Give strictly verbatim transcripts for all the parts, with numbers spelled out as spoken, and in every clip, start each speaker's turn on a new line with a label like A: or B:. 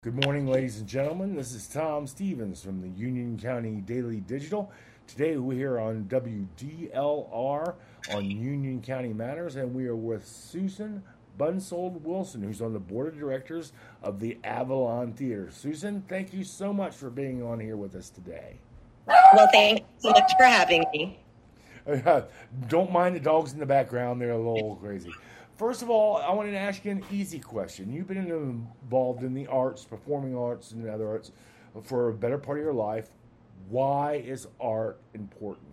A: Good morning, ladies and gentlemen. This is Tom Stevens from the Union County Daily Digital. Today we're here on W D L R on Union County Matters, and we are with Susan Bunsold Wilson, who's on the board of directors of the Avalon Theater. Susan, thank you so much for being on here with us today.
B: Well, thank you so much for having me.
A: Don't mind the dogs in the background, they're a little crazy. First of all, I wanted to ask you an easy question. You've been involved in the arts, performing arts, and other arts for a better part of your life. Why is art important?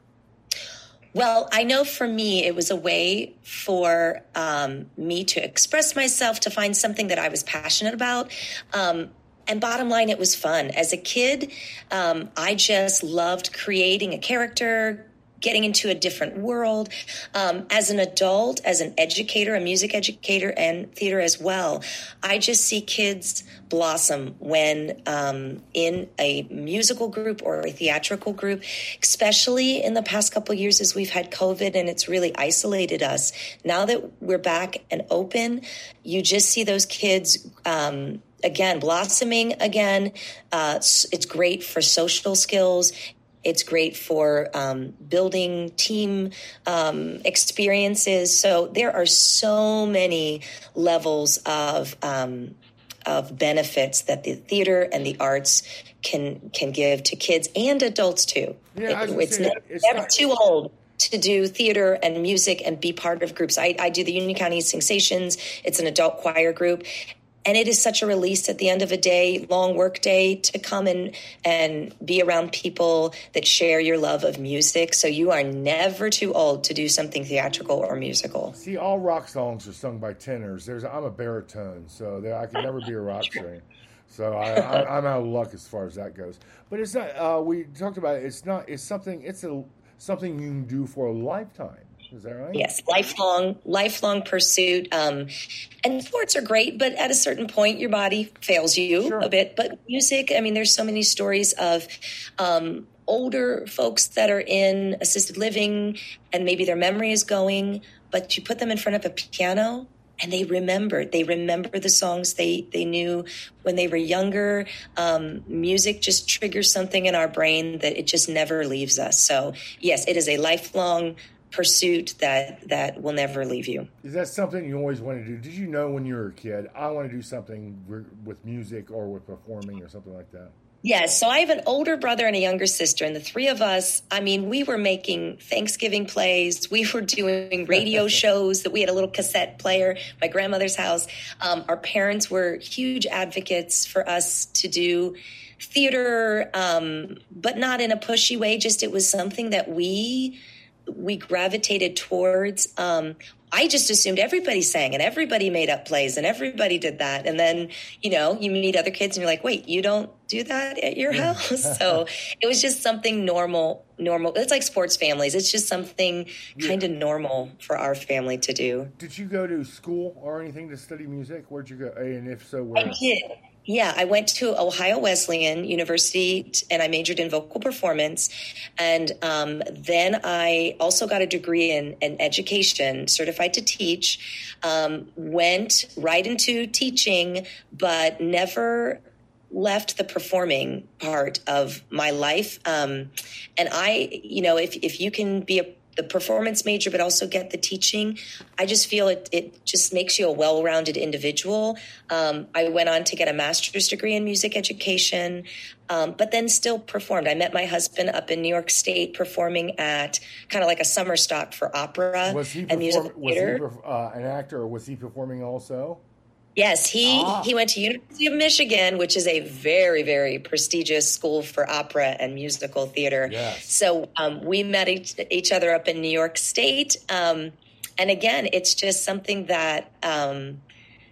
B: Well, I know for me, it was a way for um, me to express myself, to find something that I was passionate about. Um, and bottom line, it was fun. As a kid, um, I just loved creating a character, getting into a different world. Um, as an adult, as an educator, a music educator and theater as well, I just see kids blossom when um, in a musical group or a theatrical group, especially in the past couple of years as we've had COVID and it's really isolated us. Now that we're back and open, you just see those kids um, again, blossoming again. Uh, it's, it's great for social skills. It's great for um, building team um, experiences. So there are so many levels of um, of benefits that the theater and the arts can can give to kids and adults too.
A: Yeah,
B: it, it's,
A: say,
B: never,
A: it's
B: never
A: not
B: too old to do theater and music and be part of groups. I, I do the Union County Sensations. It's an adult choir group. And it is such a release at the end of a day, long work day, to come in and be around people that share your love of music. So you are never too old to do something theatrical or musical.
A: See, all rock songs are sung by tenors. There's, I'm a baritone, so there, I could never be a rock singer. So I, I, I'm out of luck as far as that goes. But it's not. Uh, we talked about it. It's not. It's something. It's a something you can do for a lifetime. Is that right?
B: Yes, lifelong, lifelong pursuit. Um, and sports are great, but at a certain point, your body fails you
A: Sure.
B: a bit. But music, I mean, there's so many stories of um, older folks that are in assisted living, and maybe their memory is going, but you put them in front of a piano, and they remember. They remember the songs they, they knew when they were younger. Um, music just triggers something in our brain that it just never leaves us. So, yes, it is a lifelong pursuit that that will never leave you.
A: Is that something you always wanted to do? Did you know when you were a kid, I want to do something with music or with performing or something like that?
B: Yes. So I have an older brother and a younger sister, and the three of us, I mean, we were making Thanksgiving plays. We were doing radio shows that we had a little cassette player, my grandmother's house. Um, our parents were huge advocates for us to do theater, um, but not in a pushy way. Just it was something that we we gravitated towards. Um, I just assumed everybody sang and everybody made up plays and everybody did that. And then, you know, you meet other kids and you're like, wait, you don't do that at your house? So it was just something normal, normal. It's like sports families. It's just something kind of normal for our family to do.
A: Did you go to school or anything to study music? Where'd you go? And if so, where?
B: I did. Yeah, I went to Ohio Wesleyan University and I majored in vocal performance. And um, then I also got a degree in, in education, certified to teach, um, went right into teaching, but never left the performing part of my life. Um, and I, you know, if, if you can be a the performance major, but also get the teaching, I just feel it, it just makes you a well-rounded individual. Um, I went on to get a master's degree in music education, um, but then still performed. I met my husband up in New York State performing at kind of like a summer stock for opera
A: was he
B: and
A: perform-
B: musical theater.
A: Was he uh, an actor, or was he performing also?
B: Yes, he,
A: ah.
B: he went to University of Michigan, which is a very, very prestigious school for opera and musical theater.
A: Yes.
B: So um, we met each, each other up in New York State. Um, and again, it's just something that um,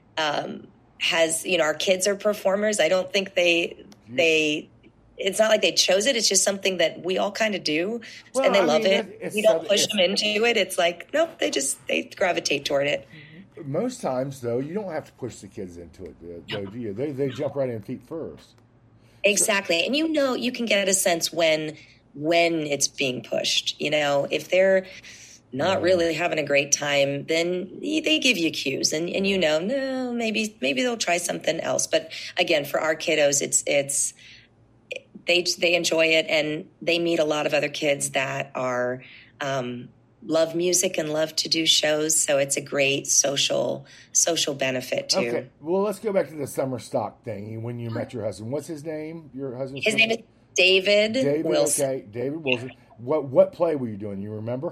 B: um, has, you know, our kids are performers. I don't think they, they, it's not like they chose it. It's just something that we all kind of do, well, and they I love mean, it. We don't push them into it. It's like, nope, they just, they gravitate toward it.
A: Most times, though, you don't have to push the kids into it, though, do you? They, they jump right in feet first.
B: Exactly. And you know, you can get a sense when when it's being pushed. You know, if they're not
A: Yeah.
B: really having a great time, then they give you cues, and, and you know, no, maybe maybe they'll try something else. But again, for our kiddos, it's it's they they enjoy it, and they meet a lot of other kids that are um, love music and love to do shows. So it's a great social social benefit too.
A: Okay, well, let's go back to the summer stock thing. When you met your husband, what's his name? Your husband's
B: His name is David,
A: David.
B: Wilson.
A: Okay, David Wilson. What what play were you doing? You remember?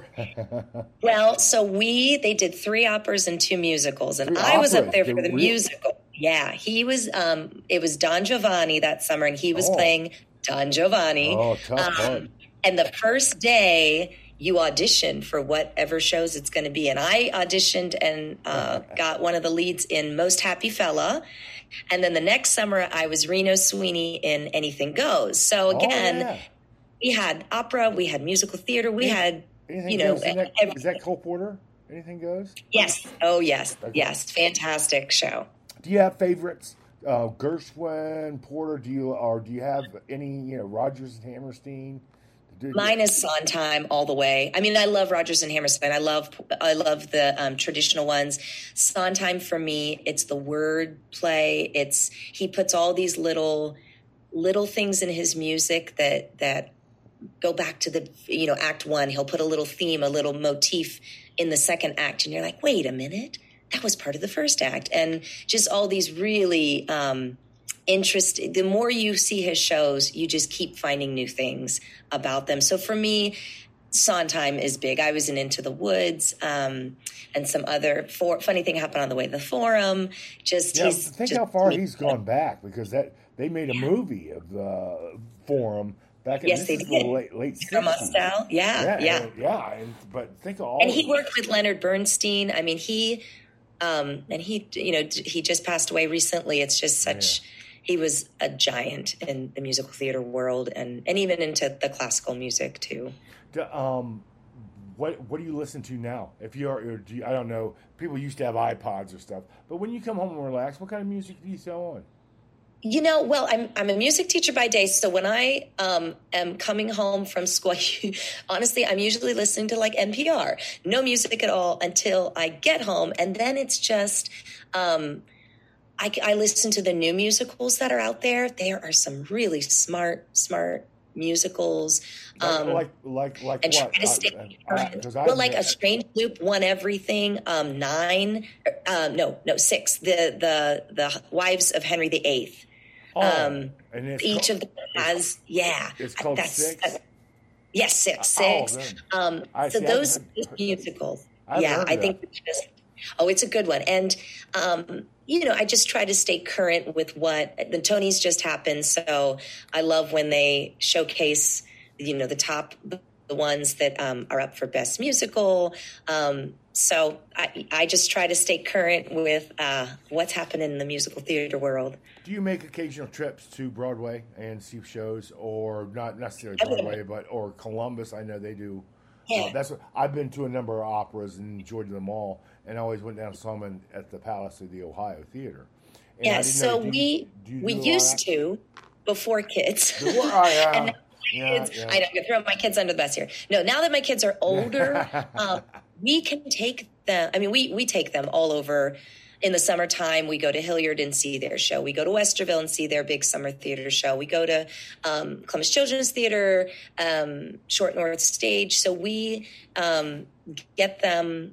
B: Well, so we they did three operas and two musicals, and
A: Three
B: I was up
A: operas?
B: there
A: They
B: for the
A: really-
B: musical. Yeah, he was. Um, it was Don Giovanni that summer, and he was
A: Oh.
B: playing Don Giovanni.
A: Oh, tough
B: Um,
A: part.
B: And the first day, you audition for whatever shows it's going to be, and I auditioned and uh, got one of the leads in Most Happy Fella. And then the next summer, I was Reno Sweeney in Anything Goes. So
A: Oh,
B: again,
A: yeah.
B: we had opera, we had musical theater, we
A: Yeah.
B: had.
A: Anything
B: you know,
A: goes? Isn't that,
B: everything.
A: is that Cole Porter? Anything goes?
B: Yes. Oh, yes.
A: Okay.
B: Yes. Fantastic show.
A: Do you have favorites? Uh, Gershwin, Porter. Do you or do you have any? You know, Rogers and Hammerstein. Do-
B: Mine is Sondheim all the way. I mean, I love Rodgers and Hammerstein. I love, I love the um, traditional ones. Sondheim for me, it's the word play. It's he puts all these little, little things in his music that that go back to the you know act one. He'll put a little theme, a little motif in the second act, and you're like, wait a minute, that was part of the first act, and just all these really. Um, interest the more you see his shows, you just keep finding new things about them. So for me, Sondheim is big. I was in Into the Woods, um, and some other for, funny thing happened on the way to the Forum. Just
A: Yeah,
B: he's
A: think
B: just,
A: how far he's gone back because that they made a movie of the Forum back in
B: Yes,
A: this
B: they
A: is the
B: did.
A: late late
B: From
A: sixties.
B: style. Yeah,
A: Yeah,
B: yeah.
A: and, yeah. And, but think of all.
B: And he worked with Leonard Bernstein. I mean, he um, and he you know he just passed away recently. It's just such. He was a giant in the musical theater world, and, and even into the classical music too.
A: D- Um, what what do you listen to now? If you are, or do you, I don't know. People used to have iPods or stuff, but when you come home and relax, what kind of music do you throw on?
B: You know, well, I'm I'm a music teacher by day, so when I um, am coming home from school, honestly, I'm usually listening to like N P R, no music at all until I get home, and then it's just. Um, I, I listen to the new musicals that are out there. There are some really smart, smart musicals.
A: Like
B: Um,
A: like like, like
B: and
A: what?
B: try to stay
A: I- I-
B: current.
A: 'cause I
B: well, like
A: admit-
B: A Strange Loop won everything. Um, nine, um, no, no, six. The the the Wives of Henry the Eighth.
A: Oh,
B: um,
A: and it's
B: Each
A: called,
B: of them has, yeah.
A: it's called
B: That's-
A: Six?
B: uh, yes, six,
A: Oh,
B: six.
A: then.
B: um,
A: I
B: so
A: see, I haven't
B: those,
A: heard-
B: those musicals.
A: I haven't
B: Yeah,
A: heard
B: I
A: of
B: think it's just. Oh, it's a good one, and um, you know, I just try to stay current with what the Tonys just happened. So I love when they showcase, you know, the top, the ones that um, are up for best musical. Um, so I, I just try to stay current with uh, what's happening in the musical theater world.
A: Do you make occasional trips to Broadway and see shows, or not necessarily
B: I would-
A: Broadway, but or Columbus? I know they do.
B: Yeah.
A: Uh, that's what, I've been to a number of operas and enjoyed them all, and I always went down and saw them in, at the Palace of the Ohio Theater. And I
B: Yeah,
A: didn't
B: so
A: know, do you-
B: we
A: do you
B: we
A: do a lot of
B: used
A: that?
B: to before kids.
A: Before- oh, yeah.
B: And now
A: Yeah,
B: kids,
A: yeah.
B: I know, I'm gonna throw my kids under the bus here. No, now that my kids are older, uh, we can take them. I mean, we we take them all over. In the summertime, we go to Hilliard and see their show. We go to Westerville and see their big summer theater show. We go to um, Columbus Children's Theater, um, Short North Stage. So we um, get them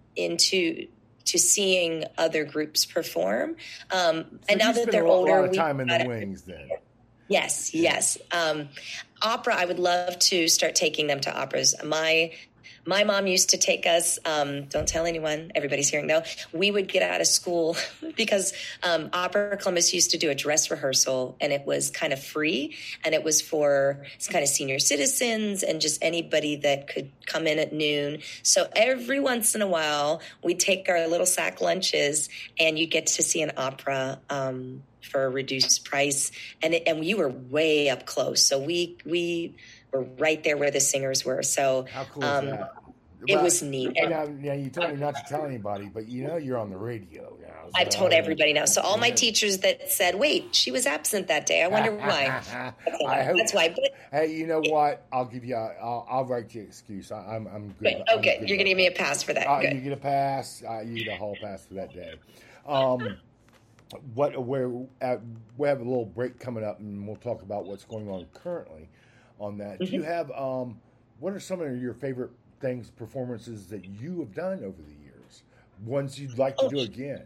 B: into to seeing other groups perform. Um,
A: So
B: and now
A: you
B: that
A: spend
B: they're
A: a lot,
B: older,
A: lot of
B: we
A: time in the
B: gotta-
A: wings then.
B: Yes, yes. Um, opera, I would love to start taking them to operas. My my mom used to take us, um, don't tell anyone, everybody's hearing though, we would get out of school because um, Opera Columbus used to do a dress rehearsal, and it was kind of free, and it was for it's kind of senior citizens and just anybody that could come in at noon. So every once in a while, we'd take our little sack lunches, and you get to see an opera um for a reduced price, and it, and you were way up close. So we we were right there where the singers were. So
A: How cool
B: um,
A: is that?
B: It was neat. And
A: now, now, you told me not to tell anybody, but you know you're on the radio now. So.
B: I've told everybody now. So all my teachers that said, wait, she was absent that day. I wonder why. That's,
A: I hope,
B: that's why. But,
A: hey, you know what? I'll give you, a, I'll, I'll write you an excuse. I, I'm, I'm good.
B: Good.
A: I'm
B: Okay,
A: good
B: you're going to give me a pass for that.
A: Uh,
B: Good.
A: You get a pass. Uh, you get a hall pass for that day. Um, what, where, uh, we have a little break coming up, and we'll talk about what's going on currently on that. Mm-hmm. Do you have, um, what are some of your favorite things, performances that you have done over the years? Ones you'd like to oh, do again?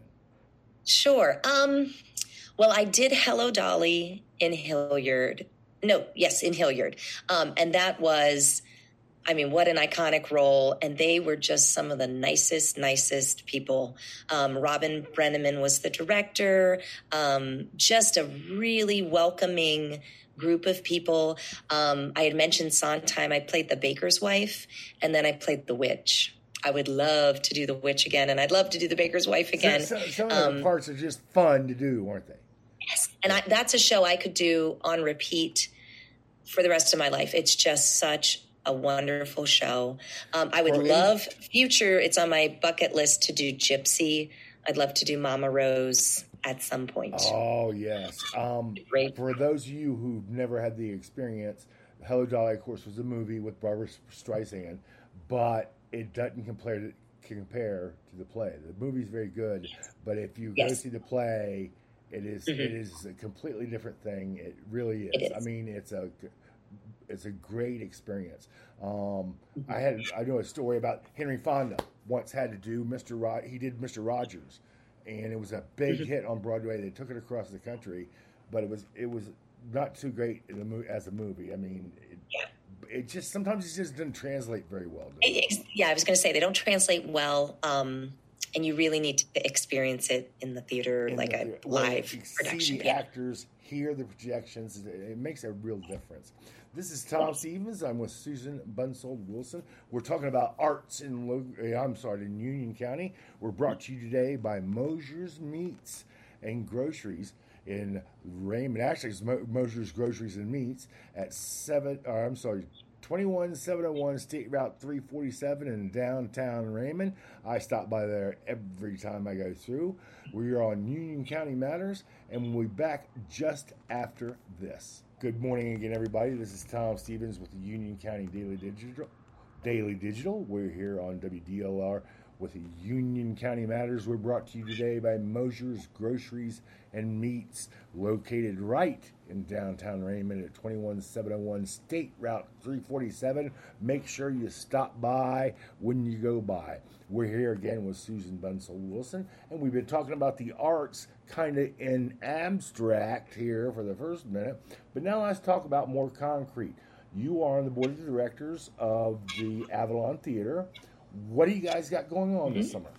B: Sure. Um, well, I did Hello Dolly in Hilliard. No, yes, in Hilliard. Um, and that was, I mean, what an iconic role. And they were just some of the nicest, nicest people. Um, Robin Brenneman was the director. Um, just a really welcoming group of people. Um, I had mentioned Sondheim. I played the baker's wife, and then I played the witch. I would love to do the witch again, and I'd love to do the baker's wife again.
A: So, so, some of um, the parts are just fun to do, weren't they?
B: Yes, and I, that's a show I could do on repeat for the rest of my life. It's just such a wonderful show. Um, I would love future. It's on my bucket list to do Gypsy. I'd love to do Mama Rose at some point.
A: Oh, yes. Um,
B: Great.
A: For those of you who've never had the experience, Hello Dolly, of course, was a movie with Barbara Streisand, but it doesn't compare to, compare to the play. The movie's very good, but if you yes. go see the play, it is mm-hmm. it is a completely different thing. It really is.
B: It is.
A: I mean, it's a it's a great experience. Um, mm-hmm. I had I know a story about Henry Fonda once had to do Mister Rod. He did Mister Rogers. And it was a big mm-hmm. hit on Broadway. They took it across the country, but it was it was not too great in the mo- as a movie. I mean, it, yeah. it just sometimes it just doesn't translate very well.
B: It, it, yeah, I was going to say they don't translate well, um, and you really need to experience it in the theater, in like the, a live well, production.
A: See the yeah. actors, hear the projections. It, it makes a real difference. This is Tom Stevens. I'm with Susan Bunsold Wilson. We're talking about arts in, I'm sorry, in Union County. We're brought to you today by Mosier's Meats and Groceries in Raymond. Actually, it's Mo- Mosier's Groceries and Meats at seven. Or I'm sorry, twenty-one seven oh one State Route three forty-seven in downtown Raymond. I stop by there every time I go through. We are on Union County Matters, and we'll be back just after this. Good morning again, everybody. This is Tom Stevens with the Union County Daily Digital. Daily Digital. We're here on W D L R with the Union County Matters. We're brought to you today by Mosier's Groceries and Meats, located right in downtown Raymond at twenty-one seven oh one State Route three forty-seven. Make sure you stop by when you go by. We're here again with Susan Bunsold Wilson, and we've been talking about the arts kind of in abstract here for the first minute, but now let's talk about more concrete. You are on the board of directors of the Avalon Theater. What do you guys got going on mm-hmm. this summer?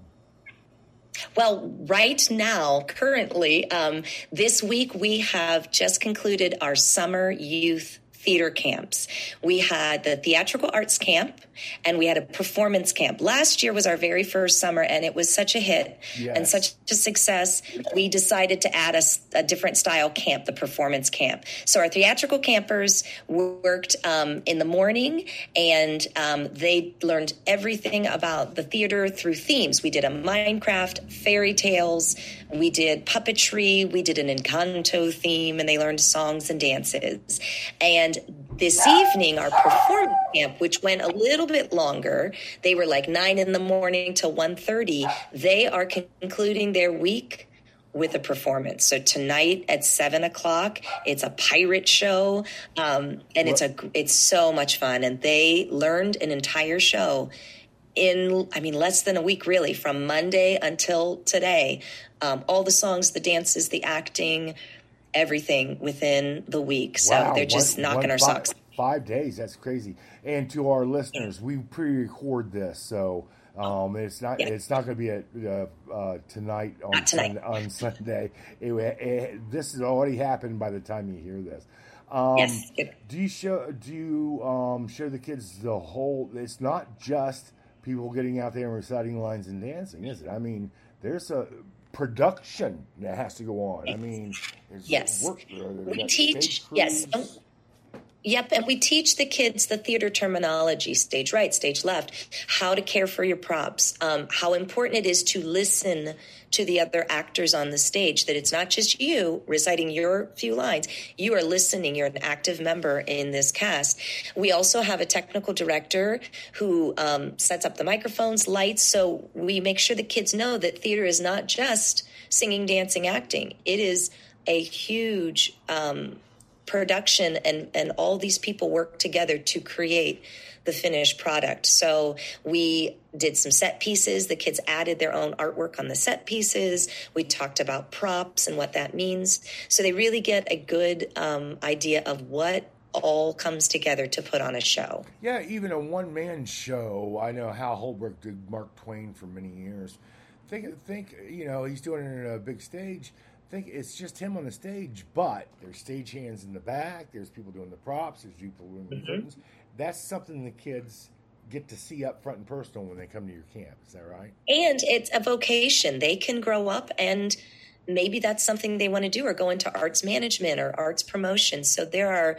B: Well, right now, currently, um, this week we have just concluded our summer youth theater camps. We had the theatrical arts camp and we had a performance camp. Last year was our very first summer and it was such a hit yes. and such a success. We decided to add a, a different style camp, the performance camp. So our theatrical campers worked um, in the morning and um, they learned everything about the theater through themes. We did a Minecraft, fairy tales, we did puppetry, we did an Encanto theme, and they learned songs and dances. And this evening, our performance camp, which went a little bit longer, they were like nine in the morning till one thirty. They are concluding their week with a performance. So tonight at seven o'clock, it's a pirate show, um, and it's a it's so much fun. And they learned an entire show in, I mean, less than a week, really, from Monday until today. Um, all the songs, the dances, the acting, everything within the week. So
A: wow,
B: they're just
A: one,
B: knocking
A: one,
B: our
A: five,
B: socks.
A: Five days. That's crazy. And to our listeners, we pre-record this, so um, it's not yeah. it's not going to be a, uh, uh, tonight on
B: tonight.
A: Sun, on Sunday. It, it, this has already happened by the time you hear this. Um,
B: yes.
A: Do you show do you um, show the kids the whole? It's not just people getting out there and reciting lines and dancing, is it? I mean, there's a production that has to go on. I mean,
B: yes,
A: work, uh,
B: we teach. Yes, um, Yep, and we teach the kids the theater terminology, stage right, stage left, how to care for your props, um, how important it is to listen to the other actors on the stage, that it's not just you reciting your few lines. You are listening. You're an active member in this cast. We also have a technical director who um, sets up the microphones, lights, so we make sure the kids know that theater is not just singing, dancing, acting. It is a huge um production, and and all these people work together to create the finished product. So we did some set pieces. The kids added their own artwork on the set pieces. We talked about props and what that means. So they really get a good um, idea of what all comes together to put on a show.
A: Yeah, even a one-man show. I know Hal Holbrook did Mark Twain for many years. Think, think, you know, he's doing it on a big stage. Think it's just him on the stage, but there's stagehands in the back. There's people doing the props. There's people doing the curtains. Mm-hmm. That's something the kids get to see up front and personal when they come to your camp. Is that right?
B: And it's a vocation. They can grow up, and maybe that's something they want to do, or go into arts management or arts promotion. So there are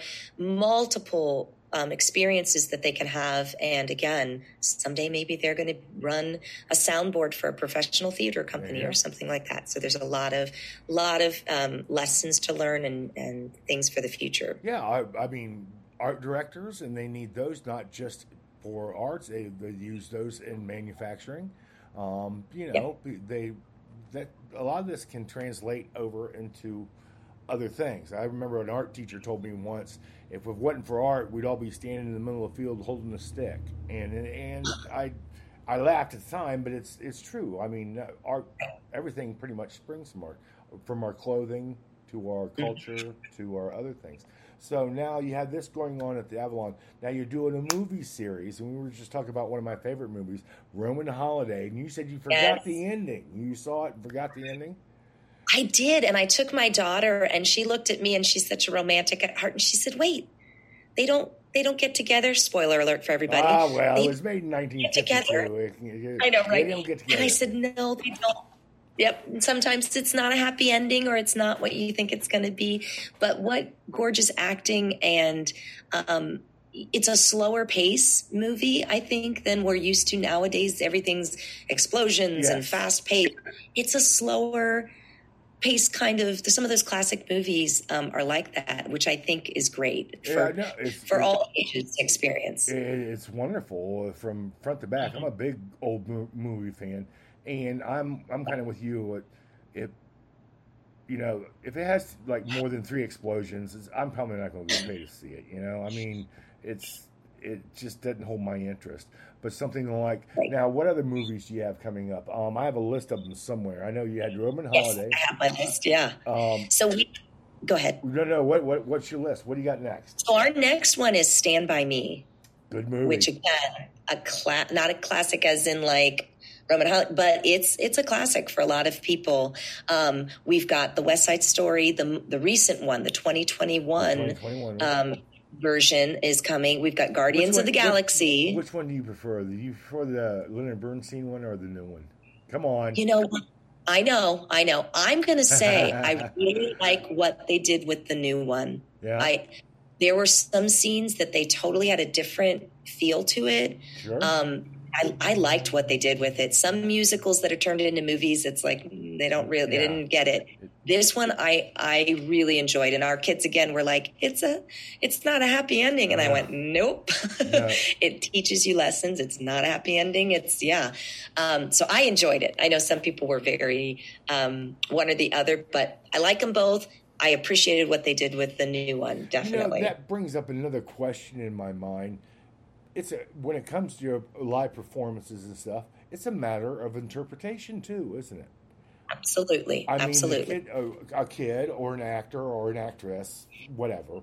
B: multiple Um, experiences that they can have. And again, someday maybe they're going to run a soundboard for a professional theater company or something like that. So there's a lot of lot of um, lessons to learn, and, and things for the future.
A: Yeah, I, I mean, art directors, and they need those not just for arts. They, they use those in manufacturing. Um, you know, yeah. they that a lot of this can translate over into other things. I remember an art teacher told me once, if it wasn't for art, we'd all be standing in the middle of the field holding a stick. And and I I laughed at the time, but it's it's true. I mean, art, everything pretty much springs from art, from our clothing to our culture to our other things. So now you have this going on at the Avalon. Now you're doing a movie series, and we were just talking about one of my favorite movies, Roman Holiday, and you said you forgot yes. the ending. You saw it and forgot the ending?
B: I did, and I took my daughter, and she looked at me, and she's such a romantic at heart, and she said, "Wait, they don't they don't get together." Spoiler alert for everybody.
A: Ah, well,
B: they
A: it was made in nineteen fifty-two.
B: I know, right?
A: They don't get together.
B: And I said, "No, they don't." Yep. Sometimes it's not a happy ending, or it's not what you think it's going to be. But what gorgeous acting, and um, it's a slower pace movie, I think, than we're used to nowadays. Everything's explosions yes. and fast paced. It's a slower pace, kind of. Some of those classic movies um, are like that, which I think is great for
A: yeah, no,
B: for
A: it's,
B: all ages experience.
A: It's wonderful from front to back. I'm a big old movie fan, and I'm I'm kind of with you. If you know, if it has like more than three explosions, it's, I'm probably not going to get paid to see it. You know, I mean, it's it just doesn't hold my interest. But something like, right. Now, what other movies do you have coming up? Um, I have a list of them somewhere. I know you had Roman Holiday.
B: Yes, I have my list, yeah. Um, so we, go ahead.
A: No, no, what, what, what's your list? What do you got next?
B: So our next one is Stand By Me.
A: Good movie.
B: Which, again, a cla- not a classic as in like Roman Holiday, but it's it's a classic for a lot of people. Um, we've got The West Side Story, the the recent one, the twenty twenty-one. twenty twenty-one right? um, version is coming. We've got Guardians one, of the Galaxy.
A: Which, which one do you prefer? Do you prefer the Leonard Bernstein one or the new one? Come on.
B: You know, I know, I know. I'm going to say I really like what they did with the new one.
A: Yeah.
B: I there were some scenes that they totally had a different feel to it.
A: Sure.
B: Um, I, I liked what they did with it. Some musicals that are turned into movies, it's like they don't really, yeah. they didn't get it. This one, I I really enjoyed, and our kids again were like, "It's a, it's not a happy ending," and uh, I went, "Nope." No. It teaches you lessons. It's not a happy ending. It's yeah. Um, so I enjoyed it. I know some people were very um, one or the other, but I like them both. I appreciated what they did with the new one. Definitely.
A: You know, that brings up another question in my mind. It's a, when it comes to your live performances and stuff, it's a matter of interpretation too, isn't it?
B: Absolutely.
A: I mean,
B: Absolutely.
A: A kid, a, a kid or an actor or an actress, whatever,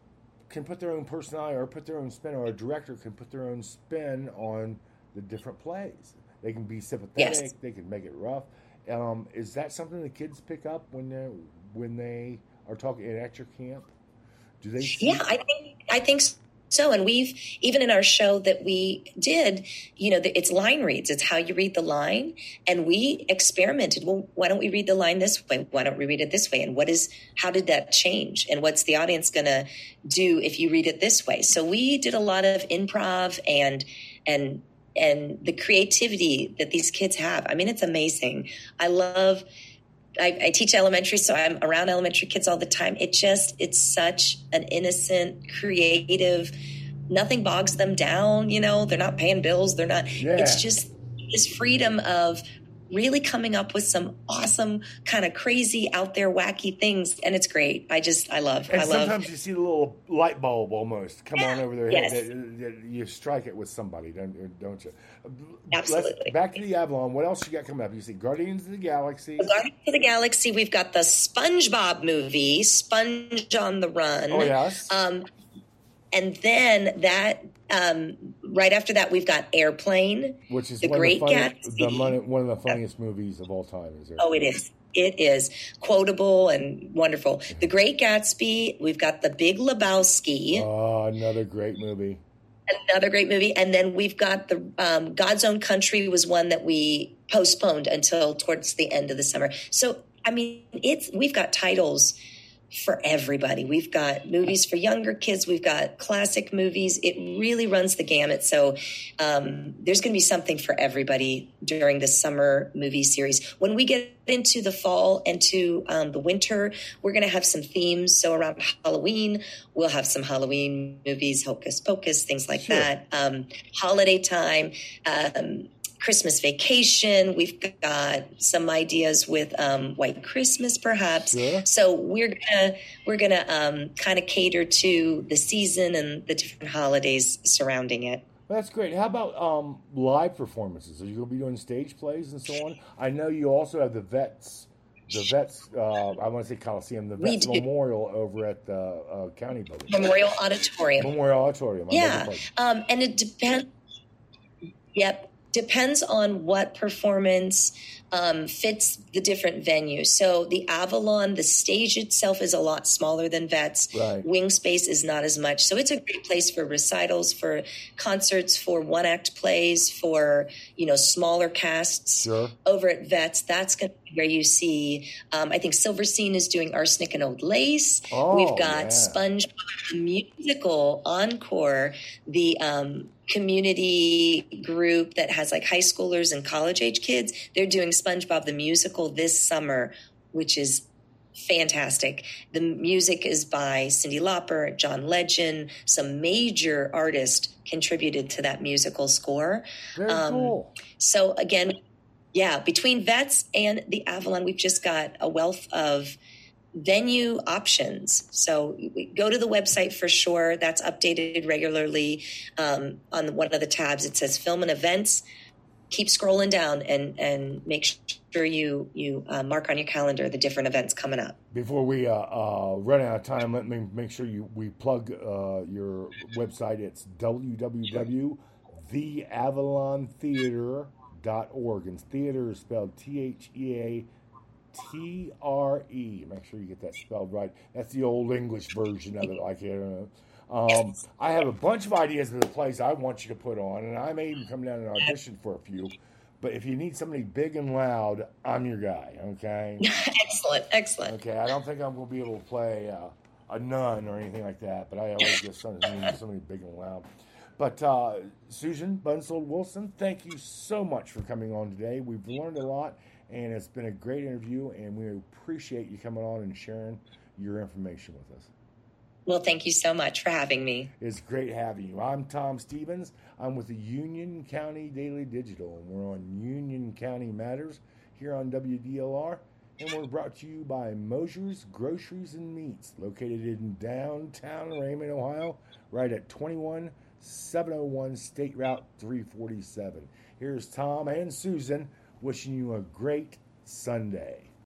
A: can put their own personality or put their own spin, or a director can put their own spin on the different plays. They can be sympathetic. Yes. They can make it rough. Um, is that something the kids pick up when they when they are talking at your camp? Do they? See
B: yeah, I think I think. So. so. And we've, even in our show that we did, you know, it's line reads. It's how you read the line. And we experimented. Well, why don't we read the line this way? Why don't we read it this way? And what is, how did that change? And what's the audience going to do if you read it this way? So we did a lot of improv and, and, and the creativity that these kids have. I mean, it's amazing. I love, I, I teach elementary, so I'm around elementary kids all the time. It just, it's such an innocent, creative, nothing bogs them down. You know, they're not paying bills. They're not, yeah. It's just this freedom of really coming up with some awesome, kind of crazy, out there, wacky things. And it's great. I just, I love,
A: and
B: I love.
A: Sometimes you see the little light bulb almost come on over their
B: yes.
A: head. You strike it with somebody, don't, don't you?
B: Absolutely.
A: Let's, back to the Avalon. What else you got coming up? You see Guardians of the Galaxy.
B: Guardians of the Galaxy. We've got the SpongeBob movie, Sponge on the Run.
A: Oh, yes.
B: Um, and then that, um, right after that, we've got Airplane,
A: which is
B: the
A: one,
B: Great
A: of the, funny,
B: Gatsby.
A: the mon- one of the funniest movies of all time. Is
B: oh, it is. It is quotable and wonderful. The Great Gatsby. We've got The Big Lebowski.
A: Oh, another great movie.
B: Another great movie. And then we've got the um, God's Own Country was one that we postponed until towards the end of the summer. So, I mean, it's we've got titles for everybody. We've got movies for younger kids. We've got classic movies. It really runs the gamut. So um, there's going to be something for everybody during the summer movie series. When we get into the fall and to um, the winter, we're going to have some themes. So around Halloween, we'll have some Halloween movies, Hocus Pocus, things like sure. that. Um, holiday time, um, Christmas Vacation. We've got some ideas with um, White Christmas, perhaps.
A: Sure.
B: So we're gonna we're gonna um, kind of cater to the season and the different holidays surrounding it.
A: That's great. How about um, live performances? Are you going to be doing stage plays and so on? I know you also have the Vets, the Vets. Uh, I want to say Coliseum, the Vets Memorial over at the uh, county building.
B: Memorial Auditorium.
A: Memorial Auditorium.
B: Yeah, um, and it depends. Yep. Depends on what performance um, fits the different venues. So the Avalon, the stage itself is a lot smaller than Vets.
A: Right.
B: Wing space is not as much. So it's a great place for recitals, for concerts, for one-act plays, for, you know, smaller casts.
A: Sure.
B: Over at Vets, that's going to be where you see, um, I think Silverstein is doing Arsenic and Old Lace.
A: Oh,
B: We've got
A: yeah.
B: SpongeBob the Musical Encore, the um, community group that has like high schoolers and college age kids. They're doing SpongeBob the Musical this summer, which is fantastic. The music is by Cyndi Lauper, John Legend. Some major artists contributed to that musical score.
A: Very um, cool.
B: So again, yeah, between Vets and the Avalon, we've just got a wealth of venue options. So we go to the website for sure. That's updated regularly. Um, on one of the tabs, it says film and events. Keep scrolling down and, and make sure you, you uh, mark on your calendar the different events coming up.
A: Before we uh, uh, run out of time, let me make sure you we plug uh, your website. It's w w w dot the avalon theater dot org. And theater is spelled T H E A T R E. Make sure you get that spelled right. That's the old English version of it. Like I don't know. Um, I have a bunch of ideas of the plays I want you to put on, and I may even come down and audition for a few. But if you need somebody big and loud, I'm your guy. Okay.
B: Excellent. Excellent.
A: Okay. I don't think I'm going to be able to play uh, a nun or anything like that, but I always get somebody, somebody big and loud. But uh, Susan Bunsold Wilson, thank you so much for coming on today. We've learned a lot, and it's been a great interview, and we appreciate you coming on and sharing your information with us.
B: Well, thank you so much for having me.
A: It's great having you. I'm Tom Stevens. I'm with the Union County Daily Digital, and we're on Union County Matters here on W D L R, and we're brought to you by Mosher's Groceries and Meats, located in downtown Raymond, Ohio, right at twenty-one seven oh one State Route three forty-seven. Here's Tom and Susan wishing you a great Sunday.